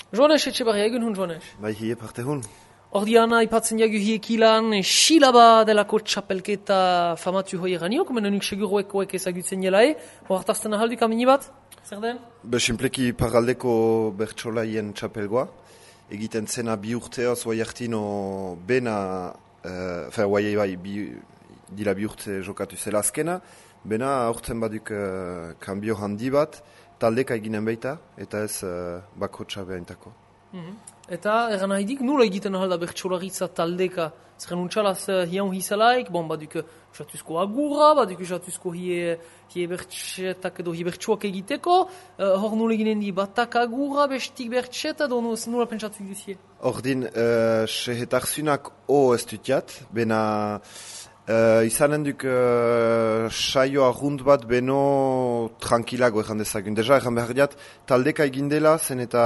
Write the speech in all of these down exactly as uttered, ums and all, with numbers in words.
Joanes Etxebarria, egun hun, Joanes? Bai, hie parte hun. Ordiana ipatzen jagu hiekilan Xilaba delako txapelketa famatu hoi eganiok, menenik seguruekoek ezagutzen jelae, hoartazten ahaldik amini bat? Zer den? Be, simpleki paraldeko bertsolaien txapelgoa. Egiten zena bi urteaz, oai hartino bena, uh, fer, oai bai, bi, dila bi urte jokatu zela azkena, bena aurten baduk uh, kanbio handi bat, taldeka eginen baita, eta ez uh, bako txabeaintako. Mm-hmm. Eta egan nahidik, nula egiten ahalda bertsolaritza taldeka? Zeren untxalaz uh, hian hizalaik, bon, baduk jatuzko agurra, baduk jatuzko hie, hie bertsetak edo hie bertsuak egiteko, uh, hor nula eginen di batak agurra, bestik bertseta, edo nula pentsatu duzie? Ordin, uh, sehetarzunak o ez dutiat, bena uh, izanen duk uh, saio arrunt bat beno tranquilago egan dezagun. Deja egan behar diat, taldeka egindela, zen eta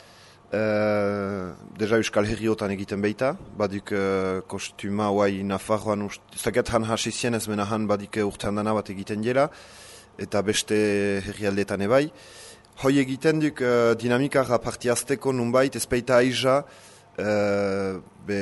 Uh, deja Euskal Herriotan egiten baita, baduk uh, kostuma oai Nafarroan, ustaket han hasizien ez mena han badik urtean dana bat egiten dela, eta beste herrialdetan ebai. Hoi egiten duk uh, dinamikara partiazteko nunbait, ez baita aiza, uh, be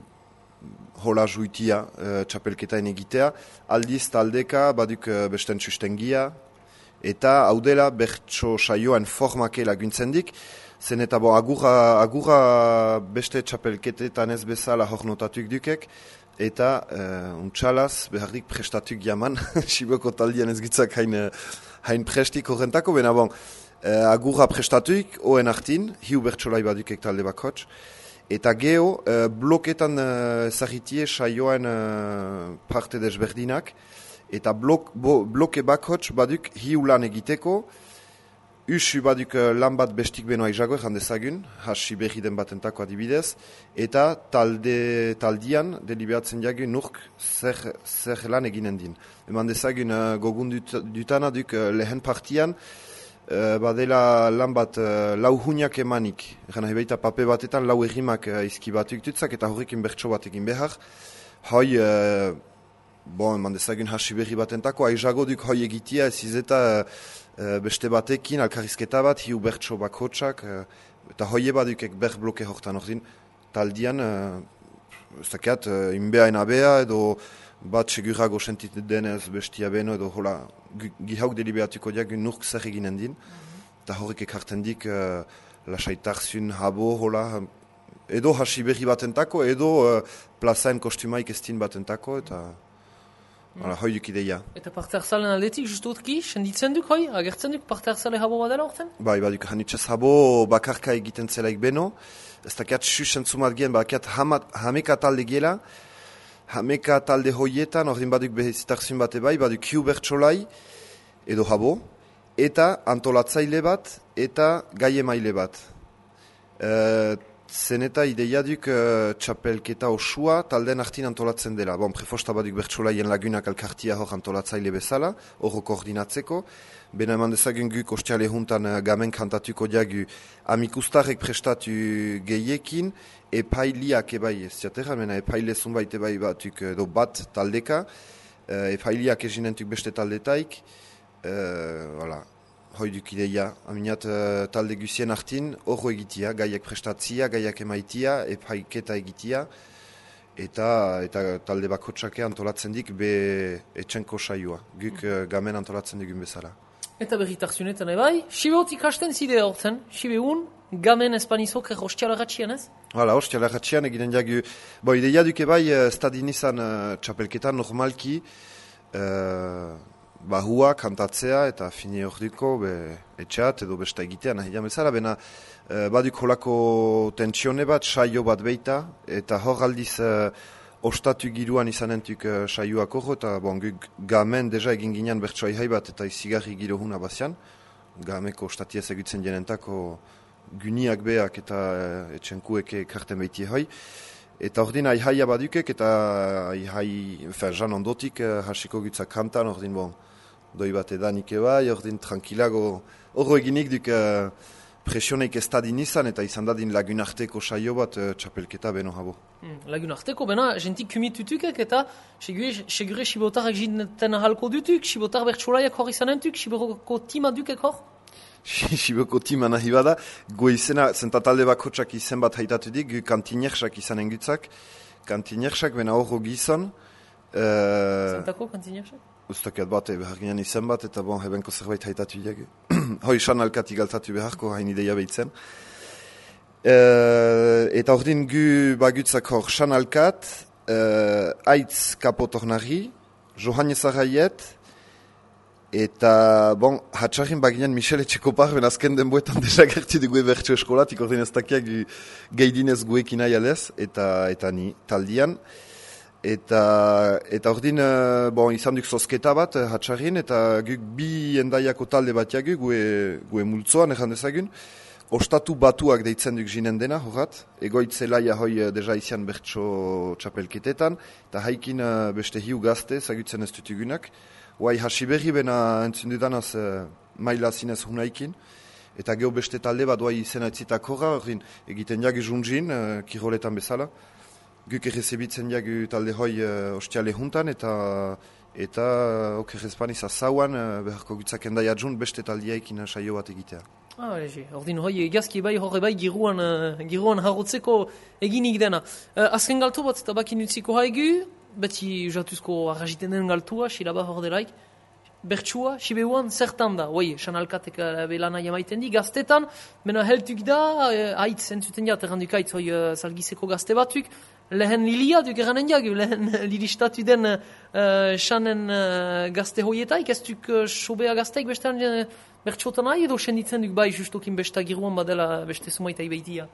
hola juitia uh, txapelketain egitea, aldiz taldeka baduk uh, besten txustengia, eta hau dela bertso saioan formake laguntzen dik, zen eta bo, agurra, agurra beste txapelketetan ez bezala hor notatuk dukek, eta uh, untxalaz beharrik prestatuk jaman, Siboko taldian ez gitzak hain, hain prestik horrentako, bena bon, uh, agurra prestatuk, oen hartin, hiu bertsolai badukek talde bakots, eta geho, uh, bloketan uh, zahitie saioan uh, parte desberdinak, eta blok, bo, bloke bakots baduk hiu lan egiteko, Usu baduk lan bat bestik benoa izago egan dezagun, hasi berri den batentako adibidez, eta talde taldian deliberatzen jagun nurk zer, zer lan eginen din. Eman dezagun uh, gogun dut, dutana duk uh, lehen partian, uh, badela lan bat uh, lau huniak emanik. Egan hebeita pape batetan lau errimak uh, izki batuk dutzak eta horrekin bertso batekin behar. Hoi, uh, bon, eman dezagun hasi berri batentako, aizago duk hoi egitia ez izeta uh, Uh, beste batekin, alkarrizketa bat, hiu bertso bakotsak, uh, eta hoie badukek ber bloke hortan ordin, taldian, uh, ez dakiat, uh, inbeain abea, edo bat segurago sentit denez bestia beno, edo hola, gihauk deliberatuko diagun nurk zer eginen din, eta horrek ekarten dik, uh, lasaitarzun habo, hola, edo hasi berri batentako, edo uh, plazaen kostumaik estin batentako, eta Hala, hoi duk ideia. Eta parte hartzalen aldetik, justu utki, senditzen duk hoi? Agertzen duk parte hartzale habo badela orten? Bai, baduk hanitzez habo bakarka egiten zelaik beno. Ez dakiat susen zumat gen, bakiat hameka talde gela. Hameka talde hoietan, ordin baduk behizitarzun bate bai, baduk hiu bertsolai edo habo. Eta antolatzaile bat, eta gaie maile bat. Uh, Zen eta ideia duk uh, txapelketa osua talden hartin antolatzen dela. Bon, prefosta baduk bertsolaien lagunak alkartia hor antolatzaile bezala, horro koordinatzeko. Bena eman dezagun guk ostiale juntan uh, gamen kantatuko diagu amikustarek prestatu gehiekin, epailiak ebai ez ziatera, mena epaile zunbait ebai batuk edo bat taldeka, uh, epailiak ezinentuk beste taldetaik, uh, voilà. Hoi duk ideia, aminat uh, talde guzien hartin, horro egitia, gaiak prestatzia, gaiak emaitia, epaiketa egitia, eta, eta talde bakotsake antolatzen dik be etxenko saioa, guk uh, gamen antolatzen digun bezala. Eta berritarzunetan ebai, Sibeot ikasten zide hortzen, Sibeun, gamen espanizok hostiala ratxian ez? Hala, hostiala ratxian egiten diagu, bo ideia duk ebai, uh, stadin izan uh, txapelketan normalki, uh, bahua, kantatzea, eta fini hor duko, etxeat, edo besta egitea, nahi jamezara, bena e, baduk holako tentsione bat, saio bat beita, eta hor aldiz e, ostatu giruan izanentuk e, saioak horro, eta bon, gamen deja egin ginean bertsoai hai bat, eta izigarri giro huna bazian, gameko ostatiez egutzen jenentako guniak beak eta e, etxenkueke karten behitie hoi, eta ordin aihaia badukek, eta aihai, enfin, jan ondotik, e, hasiko gutzak kantan, ordin bon, doi bat edanik ebai, ordin tranquilago, horro eginik duk uh, presioneik ez dadin izan, eta izan dadin lagun arteko saio bat uh, txapelketa beno habo. Hmm, lagun arteko, bena, jentik kumitutukek, eta segure Sibotarrak jinten ahalko dutuk, Sibotar bertsolaiak hor izanentuk, Siberoko tima dukek hor? Siboko tima nahi bada, gu izena, zenta talde bakotsak izen bat haitatu dik, gu kantinersak izanen gutzak, kantinersak, bena horro gizon. Uh, Zentako kantinersak? Uztakiat bat, behar ginen izen bat, eta bon, hebenko zerbait haitatu dik. Hoi sanalkat igaltatu beharko, hain ideia behitzen. Uh, eta ordin gu bagutzak hor sanalkat, uh, aitz kapotornari, Johannes Arraiet, eta, bon, hatxarrin baginen Michel Etxekopar, ben azken denboetan desagerti dugu bertso eskolatik, ordin ez dakiak geidinez guekin nahi alez, eta, eta ni taldian. Eta, eta ordin, uh, bon, izan duk zozketa bat, hatxarrin, eta guk bi endaiako talde bat jagu, gue, gue multzoan, egan dezagun. Ostatu batuak deitzen duk jinen dena, horrat. Egoitzelaia hoi uh, deja izan bertso txapelketetan, eta haikin uh, beste hiu gazte, zagutzen ez dutugunak. Hoai hasi berri bena entzun dudanaz uh, maila zinez hunaikin. Eta geho beste talde bat hoai izena etzitak horra, ordin egiten jagu junjin, uh, kiroletan bezala. Guk errezebitzen jagu talde hoi uh, ostiale juntan, eta eta okerrezpan izazauan uh, beharko gutzak endai adjun beste taldiaikin uh, saio bat egitea. Ah, egi, ordin hoi egazki bai horre bai giruan, uh, giruan harrotzeko eginik dena. Uh, azken galtu bat eta bakin utziko haigu, beti jatuzko arraziten den galtua, silaba hor delaik. Bertsua, Sibeuan, zertan da, oi, sanalkatek belana jamaiten di, gaztetan, mena heltuk da, eh, haitz entzuten jat, erranduk haitz, oi, uh, salgizeko gazte batuk, lehen lilia duk eranen jagu, lehen lilistatu den uh, sanen uh, gazte hoietaik, ez duk uh, sobea gazteik bestean uh, bertsotan nahi, edo senditzen duk bai justokin besta giruan badela beste sumaitai behitia?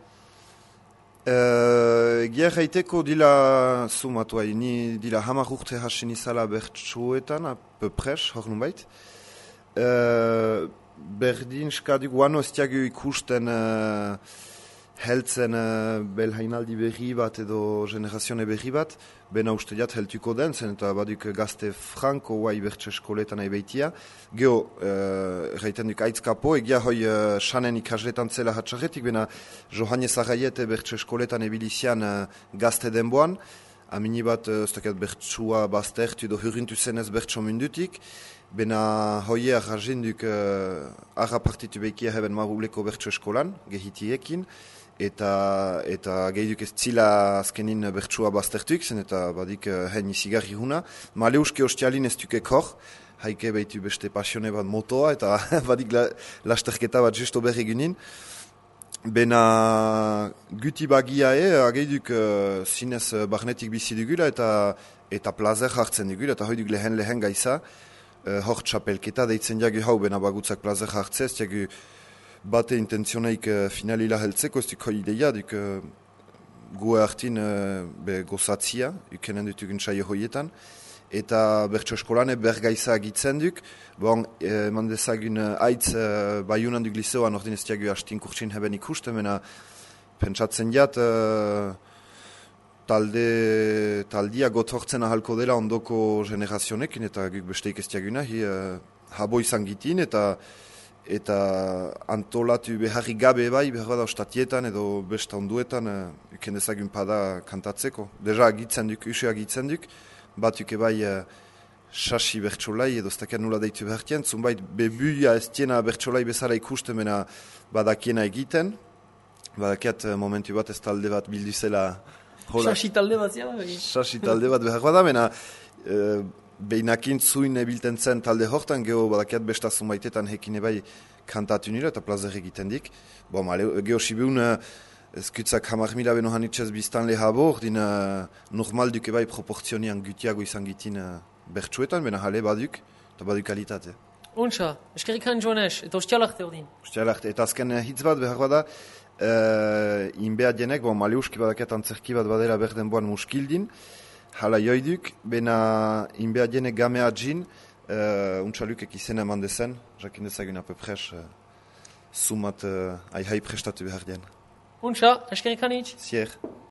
Uh, Egia gaiteko dila sumatu hai, ni dila hamar urte hasin izala bertsuetan, a peu pres, hor nun bait. Uh, berdin skaduk guano ez diagu ikusten uh, heltzen uh, belhainaldi berri bat edo generazione berri bat, bena uste diat heltuko den, zen eta baduk gazte franko guai bertse eskoletan nahi behitia. Geho, uh, reiten duk aitzkapo, egia hoi uh, sanen ikasletan zela hatxarretik, bena Johannes Arraiete bertse eskoletan ebilizian uh, gazte denboan, amini bat, ez uh, dakat bertsua baztertu edo hurrintu zenez bertso mundutik, bena hoie arrazinduk uh, arra partitu behikia heben maruleko bertso eskolan, gehitiekin, eta eta gehiuk ez zila azkenin bertsua baztertuik, zen eta badik uh, hen izigarri huna. Maleuske ostialin ez dukek hor, haike behitu beste pasione bat motoa, eta badik la, lasterketa bat justo berri ginen. Bena guti bagia e, gehiuk uh, zinez uh, barnetik bizi dugula, eta eta plazer hartzen dugula, eta hoi duk lehen lehen gaiza, uh, hor txapelketa deitzen jagu hau, bena bagutzak plazer hartzez, jagu bate intenzionaik uh, finalila heltzeko, ez duk hoi ideia, duk uh, gue hartin uh, be gozatzia, ukenen dutugun saio hoietan, eta bertso eskolane bergaiza agitzen duk, bon, eh, mandezagun uh, aitz uh, baiunan duk liseoan, ordin ez diagu hastin kurtsin heben ikusten, mena pentsatzen jat, uh, talde, taldia gotortzen ahalko dela ondoko generazionekin, eta guk besteik ez diaguna, hi uh, habo izan gitin, eta eta antolatu beharri gabe bai, behar da ostatietan edo besta onduetan uh, uken dezagun pada kantatzeko. Deja agitzen duk, usu agitzen duk, bat uke bai uh, sasi bertsolai edo ztakean nula deitu behartien, zunbait bebuia ez tiena bertsolai bezala ikusten mena badakiena egiten, badakiat uh, momentu bat ez talde bat bilduzela. Sasi talde bat zia bai. Sasi talde bat behar da, mena uh, beinakin zuin ebilten zen talde hortan, geho badakiat besta zunbaitetan hekine bai kantatu nire eta plazer egiten dik. Bo, male, geho sibiun uh, ezkutzak hamar mila beno hanitzez biztan lehabo, ordin uh, normal duke bai proporzionian gutiago izan gitin uh, bertsuetan, bena jale baduk, eta baduk kalitate. Untsa, eskerrik han joanes, eta ostialarte ordin. Ostialarte, eta azken uh, hitz bat behar bada, uh, inbea dienek, bo, male uski badakiat antzerki bat badela berden boan muskildin, hala joiduk, bena inbea dienek gamea djin, uh, untsalukek izena eman dezen, jakin dezagun apepres, uh, sumat uh, aihai prestatu behar dien. Untsa, eskerrik hanitz. Zier.